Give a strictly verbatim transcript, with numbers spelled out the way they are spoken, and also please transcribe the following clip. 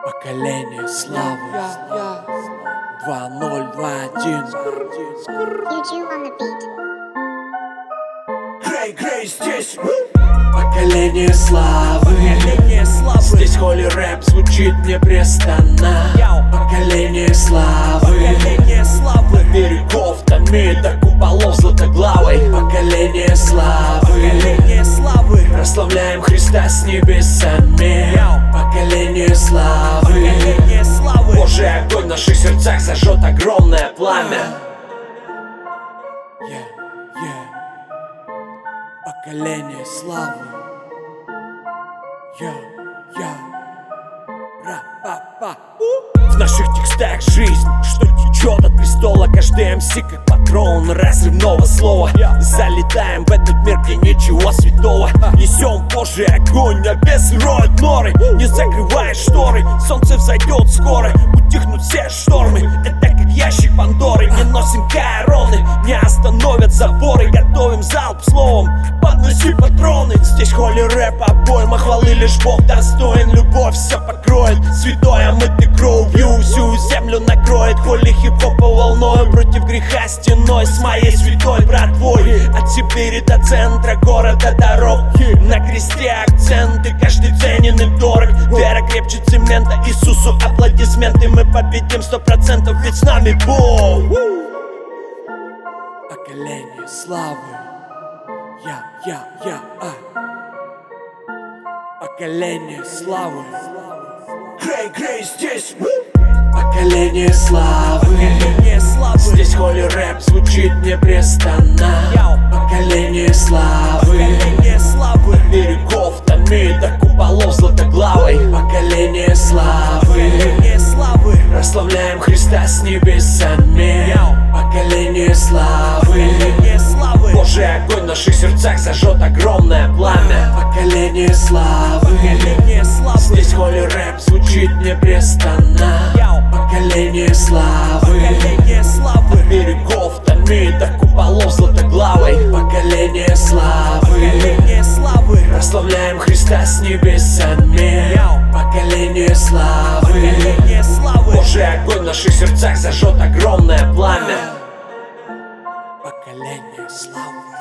Поколение славы. Два ноль два один. YouTube on the beat. Грей, Грей здесь. Поколение славы. Поколение славы. Здесь холи рэп звучит непрестанно. Поколение славы. Поколение славы. Берегов томит до куполов златоглавой. Поколение славы. Поколение славы. Прославляем Христа с небесами. Поколение славы. Поколение славы. Божий огонь в наших сердцах зажжет огромное пламя. Yeah, yeah. Поколение славы. Я, я. Ра-па-па. В наших текстах жизнь, что течет от престола. Каждый эм си как патрон разрывного слова. Залетаем в этот мир, где ничего святого. Несем Божий огонь, а бесы роют норы. Не закрывай шторы, солнце взойдет скоро. Утихнут все штормы, это как ящик Пандоры. Не носим короны, не остановят заборы. Готовим залп словом, подноси патроны. Здесь холи рэп обойма, хвалы лишь Бог достоин. Любовь все покроет, святой омытый кровью всю землю накроет. Холи хип-хопа волною против греха стеной. С моей святой братвой от Сибири до центра города дорог. На кресте акценты, каждый ценен и дорог. Вера крепче цемента, Иисусу аплодисменты. Мы победим сто процентов, ведь с нами Бог. Поколение славы. Я, я, я, а. Поколение славы. Грей, Грей здесь. Поколение славы. Поколение славы. Здесь холи рэп звучит непрестанно. Поколение славы. Поколение славы. Берегов томит до куполов златоглавой. Поколение славы. Поколение славы. Прославляем Христа с небесами. Поколение славы. Поколение славы. Божий огонь в наших сердцах зажжет огромное пламя. Поколение славы. Поколение славы. Здесь холи рэп звучит непрестанно. Поколение славы. Поколение славы. Берегов томит до куполов златоглавой. Поколение славы. Поколение славы. Прославляем Христа с небесами. Поколение славы. Поколение славы. Божий огонь в наших сердцах зажжет огромное пламя. Поколение славы.